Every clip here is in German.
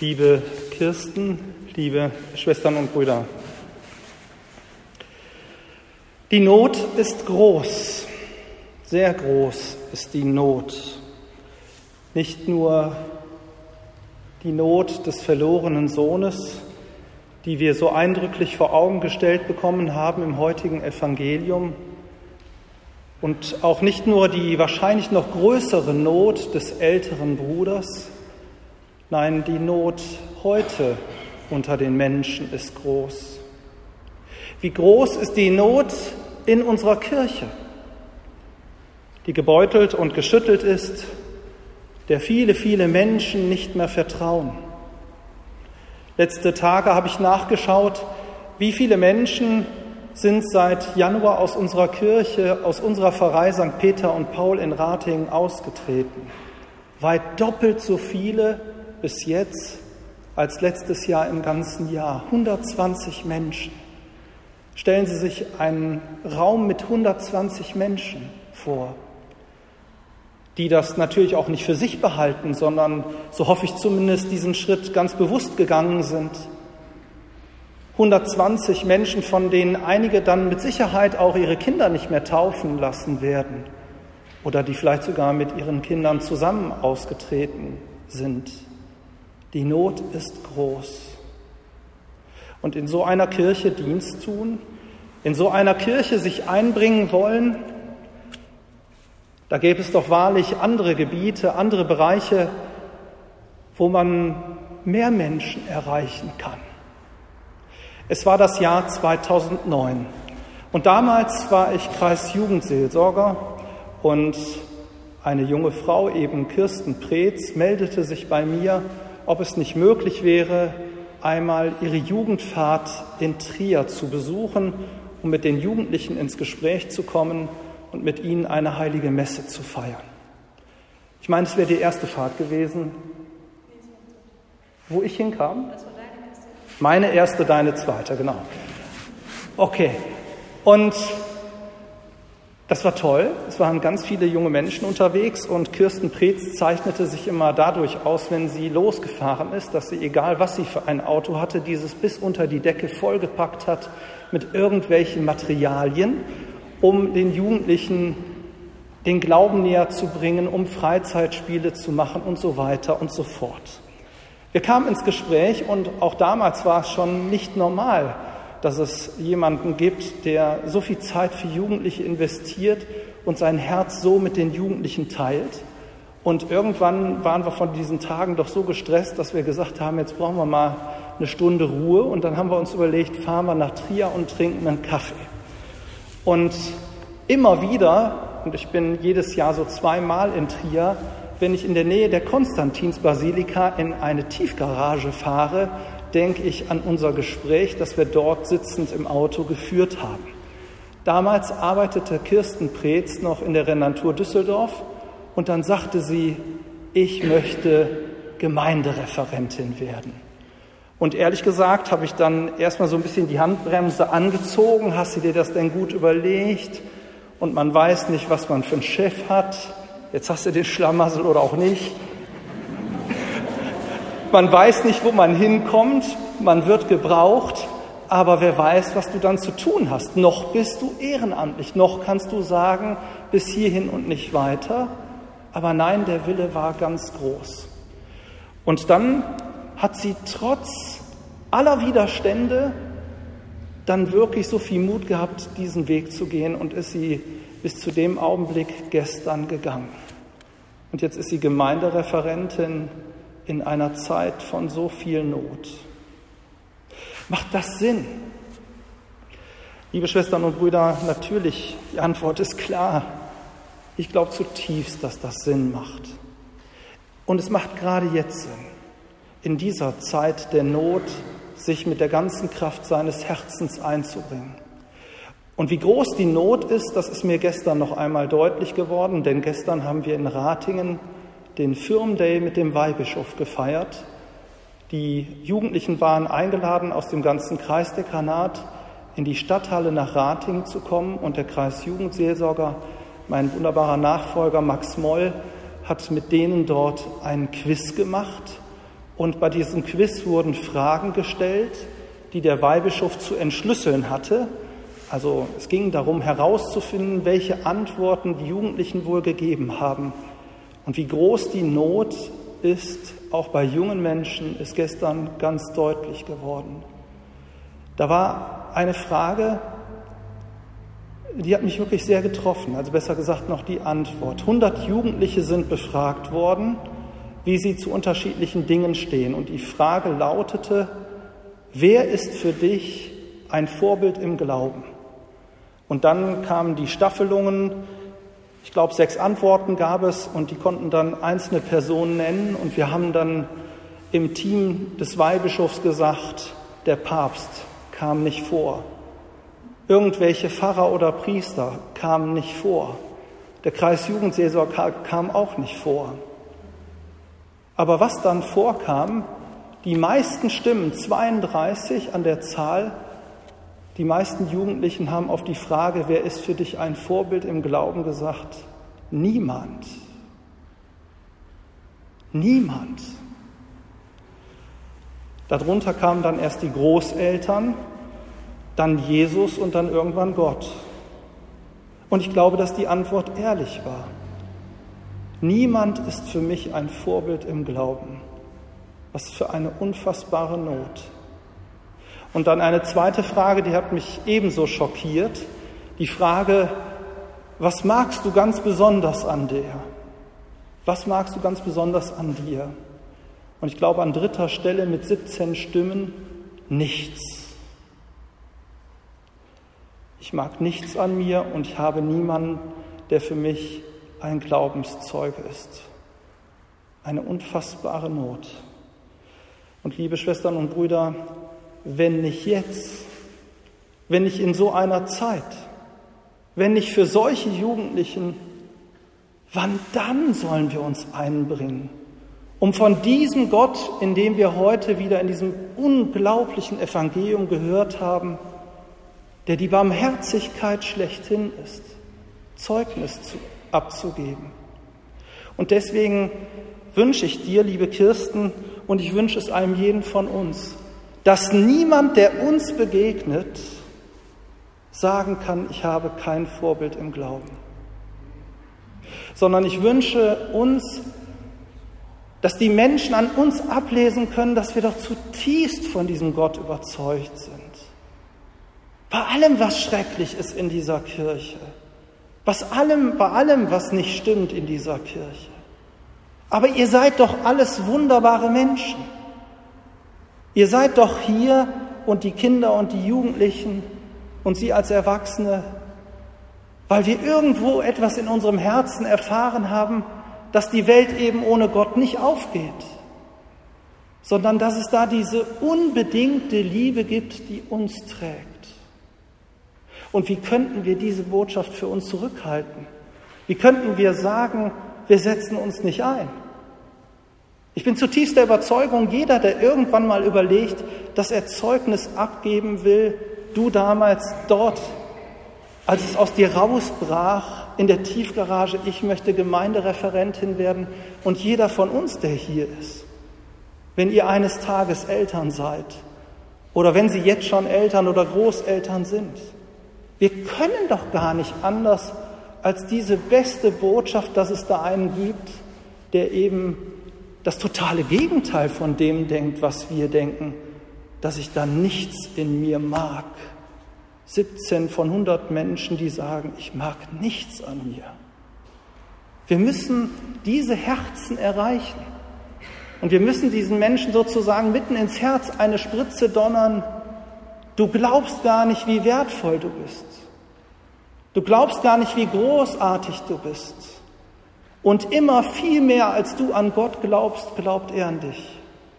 liebe Kirsten, liebe Schwestern und Brüder. Die Not ist groß, sehr groß ist die Not. Nicht nur die Not des verlorenen Sohnes, die wir so eindrücklich vor Augen gestellt bekommen haben im heutigen Evangelium, und auch nicht nur die wahrscheinlich noch größere Not des älteren Bruders, nein, die Not heute unter den Menschen ist groß. Wie groß ist die Not in unserer Kirche, die gebeutelt und geschüttelt ist, der viele, viele Menschen nicht mehr vertrauen. Letzte Tage habe ich nachgeschaut, wie viele Menschen sind seit Januar aus unserer Kirche, aus unserer Pfarrei St. Peter und Paul in Ratingen ausgetreten. Weit doppelt so viele bis jetzt als letztes Jahr im ganzen Jahr. 120 Menschen. Stellen Sie sich einen Raum mit 120 Menschen vor, die das natürlich auch nicht für sich behalten, sondern, so hoffe ich zumindest, diesen Schritt ganz bewusst gegangen sind. 120 Menschen, von denen einige dann mit Sicherheit auch ihre Kinder nicht mehr taufen lassen werden oder die vielleicht sogar mit ihren Kindern zusammen ausgetreten sind. Die Not ist groß. Und in so einer Kirche Dienst tun, in so einer Kirche sich einbringen wollen, da gäbe es doch wahrlich andere Gebiete, andere Bereiche, wo man mehr Menschen erreichen kann. Es war das Jahr 2009 und damals war ich Kreisjugendseelsorger und eine junge Frau, eben Kirsten Preetz, meldete sich bei mir, ob es nicht möglich wäre, einmal ihre Jugendfahrt in Trier zu besuchen, um mit den Jugendlichen ins Gespräch zu kommen und mit ihnen eine heilige Messe zu feiern. Ich meine, es wäre die erste Fahrt gewesen, wo ich hinkam. Meine erste, deine zweite, genau. Okay, und das war toll. Es waren ganz viele junge Menschen unterwegs und Kirsten Preetz zeichnete sich immer dadurch aus, wenn sie losgefahren ist, dass sie, egal was sie für ein Auto hatte, dieses bis unter die Decke vollgepackt hat mit irgendwelchen Materialien, um den Jugendlichen den Glauben näher zu bringen, um Freizeitspiele zu machen und so weiter und so fort. Wir kamen ins Gespräch und auch damals war es schon nicht normal, dass es jemanden gibt, der so viel Zeit für Jugendliche investiert und sein Herz so mit den Jugendlichen teilt. Und irgendwann waren wir von diesen Tagen doch so gestresst, dass wir gesagt haben, jetzt brauchen wir mal eine Stunde Ruhe. Und dann haben wir uns überlegt, fahren wir nach Trier und trinken einen Kaffee. Und immer wieder, und ich bin jedes Jahr so 2-mal in Trier, wenn ich in der Nähe der Konstantinsbasilika in eine Tiefgarage fahre, denke ich an unser Gespräch, das wir dort sitzend im Auto geführt haben. Damals arbeitete Kirsten Preetz noch in der Renantur Düsseldorf und dann sagte sie, ich möchte Gemeindereferentin werden. Und ehrlich gesagt habe ich dann erstmal so ein bisschen die Handbremse angezogen. Hast du dir das denn gut überlegt? Und man weiß nicht, was man für einen Chef hat. Jetzt hast du den Schlamassel oder auch nicht. Man weiß nicht, wo man hinkommt, man wird gebraucht, aber wer weiß, was du dann zu tun hast. Noch bist du ehrenamtlich, noch kannst du sagen, bis hierhin und nicht weiter. Aber nein, der Wille war ganz groß. Und dann hat sie trotz aller Widerstände dann wirklich so viel Mut gehabt, diesen Weg zu gehen und ist sie bis zu dem Augenblick gestern gegangen. Und jetzt ist sie Gemeindereferentin in einer Zeit von so viel Not. Macht das Sinn? Liebe Schwestern und Brüder, natürlich, die Antwort ist klar. Ich glaube zutiefst, dass das Sinn macht. Und es macht gerade jetzt Sinn, in dieser Zeit der Not sich mit der ganzen Kraft seines Herzens einzubringen. Und wie groß die Not ist, das ist mir gestern noch einmal deutlich geworden, denn gestern haben wir in Ratingen den Firmday mit dem Weihbischof gefeiert. Die Jugendlichen waren eingeladen, aus dem ganzen Kreisdekanat in die Stadthalle nach Ratingen zu kommen und der Kreisjugendseelsorger, mein wunderbarer Nachfolger Max Moll, hat mit denen dort einen Quiz gemacht Und bei diesem Quiz wurden Fragen gestellt, die der Weihbischof zu entschlüsseln hatte. Also es ging darum, herauszufinden, welche Antworten die Jugendlichen wohl gegeben haben. Und wie groß die Not ist, auch bei jungen Menschen, ist gestern ganz deutlich geworden. Da war eine Frage, die hat mich wirklich sehr getroffen, also besser gesagt noch die Antwort. 100 Jugendliche sind befragt worden, wie sie zu unterschiedlichen Dingen stehen. Und die Frage lautete: Wer ist für dich ein Vorbild im Glauben? Und dann kamen die Staffelungen, ich glaube 6 Antworten gab es, und die konnten dann einzelne Personen nennen. Und wir haben dann im Team des Weihbischofs gesagt, der Papst kam nicht vor. Irgendwelche Pfarrer oder Priester kamen nicht vor. Der Kreis Jugendseelsorge kam auch nicht vor. Aber was dann vorkam, die meisten Stimmen, 32 an der Zahl, die meisten Jugendlichen haben auf die Frage, wer ist für dich ein Vorbild im Glauben, gesagt: niemand. Niemand. Darunter kamen dann erst die Großeltern, dann Jesus und dann irgendwann Gott. Und ich glaube, dass die Antwort ehrlich war. Niemand ist für mich ein Vorbild im Glauben. Was für eine unfassbare Not. Und dann eine zweite Frage, die hat mich ebenso schockiert. Die Frage: Was magst du ganz besonders an dir? Was magst du ganz besonders an dir? Und ich glaube, an 3. Stelle mit 17 Stimmen: nichts. Ich mag nichts an mir und ich habe niemanden, der für mich ein Glaubenszeuge ist. Eine unfassbare Not. Und liebe Schwestern und Brüder, wenn nicht jetzt, wenn nicht in so einer Zeit, wenn nicht für solche Jugendlichen, wann dann sollen wir uns einbringen, um von diesem Gott, in dem wir heute wieder in diesem unglaublichen Evangelium gehört haben, der die Barmherzigkeit schlechthin ist, Zeugnis abzugeben. Und deswegen wünsche ich dir, liebe Kirsten, und ich wünsche es einem jeden von uns, dass niemand, der uns begegnet, sagen kann, ich habe kein Vorbild im Glauben. Sondern ich wünsche uns, dass die Menschen an uns ablesen können, dass wir doch zutiefst von diesem Gott überzeugt sind. Bei allem, was schrecklich ist in dieser Kirche, bei allem, was nicht stimmt in dieser Kirche. Aber ihr seid doch alles wunderbare Menschen. Ihr seid doch hier und die Kinder und die Jugendlichen und Sie als Erwachsene, weil wir irgendwo etwas in unserem Herzen erfahren haben, dass die Welt eben ohne Gott nicht aufgeht, sondern dass es da diese unbedingte Liebe gibt, die uns trägt. Und wie könnten wir diese Botschaft für uns zurückhalten? Wie könnten wir sagen, wir setzen uns nicht ein? Ich bin zutiefst der Überzeugung, jeder, der irgendwann mal überlegt, dass er Zeugnis abgeben will, du damals dort, als es aus dir rausbrach, in der Tiefgarage, ich möchte Gemeindereferentin werden, und jeder von uns, der hier ist, wenn ihr eines Tages Eltern seid oder wenn Sie jetzt schon Eltern oder Großeltern sind, wir können doch gar nicht anders als diese beste Botschaft, dass es da einen gibt, der eben das totale Gegenteil von dem denkt, was wir denken, dass ich da nichts in mir mag. 17 von 100 Menschen, die sagen, ich mag nichts an mir. Wir müssen diese Herzen erreichen. Und wir müssen diesen Menschen sozusagen mitten ins Herz eine Spritze donnern. Du glaubst gar nicht, wie wertvoll du bist. Du glaubst gar nicht, wie großartig du bist. Und immer viel mehr, als du an Gott glaubst, glaubt er an dich.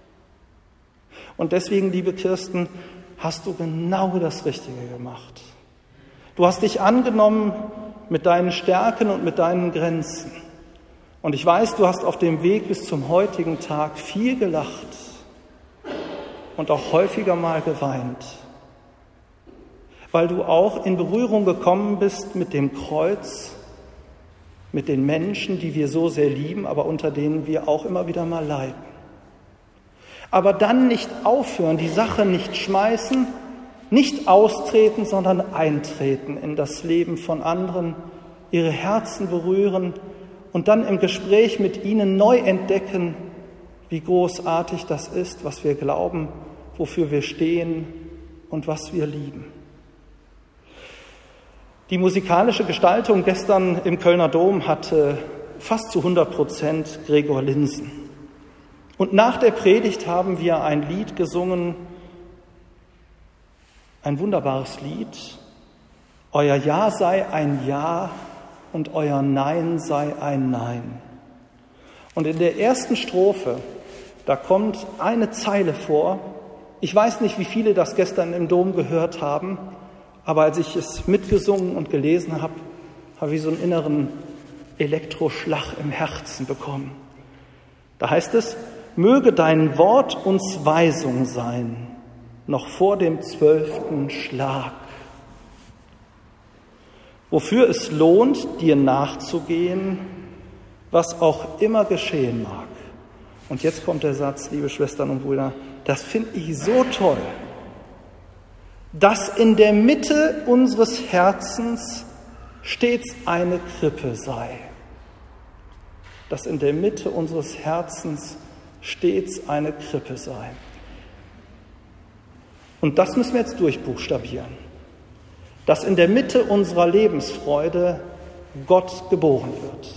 Und deswegen, liebe Kirsten, hast du genau das Richtige gemacht. Du hast dich angenommen mit deinen Stärken und mit deinen Grenzen. Und ich weiß, du hast auf dem Weg bis zum heutigen Tag viel gelacht und auch häufiger mal geweint, weil du auch in Berührung gekommen bist mit dem Kreuz, mit den Menschen, die wir so sehr lieben, aber unter denen wir auch immer wieder mal leiden. Aber dann nicht aufhören, die Sache nicht schmeißen, nicht austreten, sondern eintreten in das Leben von anderen, ihre Herzen berühren und dann im Gespräch mit ihnen neu entdecken, wie großartig das ist, was wir glauben, wofür wir stehen und was wir lieben. Die musikalische Gestaltung gestern im Kölner Dom hatte fast zu 100% Gregor Linsen. Und nach der Predigt haben wir ein Lied gesungen, ein wunderbares Lied. Euer Ja sei ein Ja und euer Nein sei ein Nein. Und in der ersten Strophe, da kommt eine Zeile vor. Ich weiß nicht, wie viele das gestern im Dom gehört haben, aber als ich es mitgesungen und gelesen habe, habe ich so einen inneren Elektroschlag im Herzen bekommen. Da heißt es, möge dein Wort uns Weisung sein, noch vor dem 12. Schlag. Wofür es lohnt, dir nachzugehen, was auch immer geschehen mag. Und jetzt kommt der Satz, liebe Schwestern und Brüder, das finde ich so toll, dass in der Mitte unseres Herzens stets eine Krippe sei. Dass in der Mitte unseres Herzens stets eine Krippe sei. Und das müssen wir jetzt durchbuchstabieren. Dass in der Mitte unserer Lebensfreude Gott geboren wird.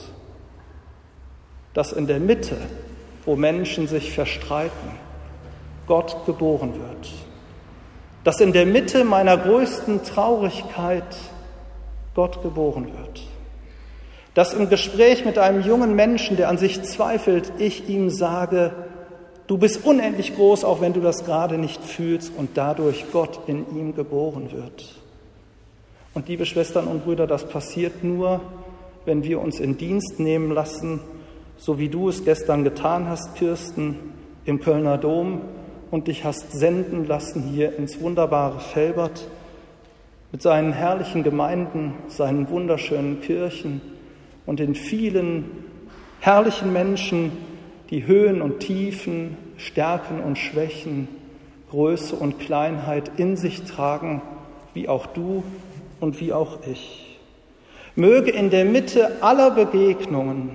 Dass in der Mitte, wo Menschen sich verstreiten, Gott geboren wird. Dass in der Mitte meiner größten Traurigkeit Gott geboren wird. Dass im Gespräch mit einem jungen Menschen, der an sich zweifelt, ich ihm sage, du bist unendlich groß, auch wenn du das gerade nicht fühlst und dadurch Gott in ihm geboren wird. Und liebe Schwestern und Brüder, das passiert nur, wenn wir uns in Dienst nehmen lassen, so wie du es gestern getan hast, Kirsten, im Kölner Dom und dich hast senden lassen hier ins wunderbare Velbert mit seinen herrlichen Gemeinden, seinen wunderschönen Kirchen und den vielen herrlichen Menschen, die Höhen und Tiefen, Stärken und Schwächen, Größe und Kleinheit in sich tragen, wie auch du und wie auch ich. Möge in der Mitte aller Begegnungen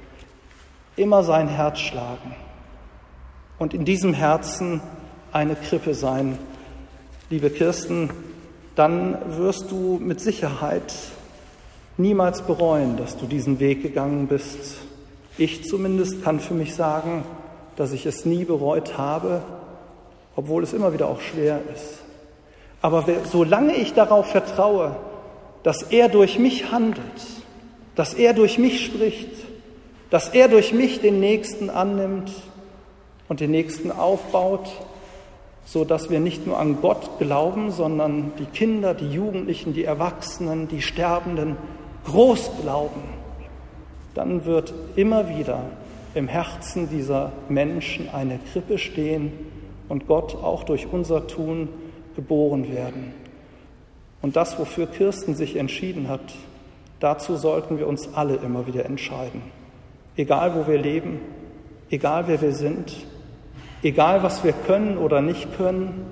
immer sein Herz schlagen und in diesem Herzen eine Krippe sein. Liebe Kirsten, dann wirst du mit Sicherheit niemals bereuen, dass du diesen Weg gegangen bist. Ich zumindest kann für mich sagen, dass ich es nie bereut habe, obwohl es immer wieder auch schwer ist. Aber solange ich darauf vertraue, dass er durch mich handelt, dass er durch mich spricht, dass er durch mich den Nächsten annimmt und den Nächsten aufbaut, so dass wir nicht nur an Gott glauben, sondern die Kinder, die Jugendlichen, die Erwachsenen, die Sterbenden groß glauben, dann wird immer wieder im Herzen dieser Menschen eine Krippe stehen und Gott auch durch unser Tun geboren werden. Und das, wofür Kirsten sich entschieden hat, dazu sollten wir uns alle immer wieder entscheiden. Egal, wo wir leben, egal, wer wir sind, egal, was wir können oder nicht können,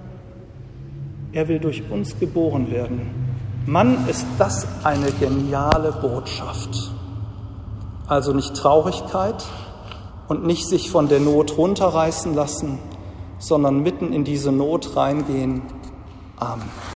er will durch uns geboren werden. Mann, ist das eine geniale Botschaft. Also nicht Traurigkeit und nicht sich von der Not runterreißen lassen, sondern mitten in diese Not reingehen. Amen.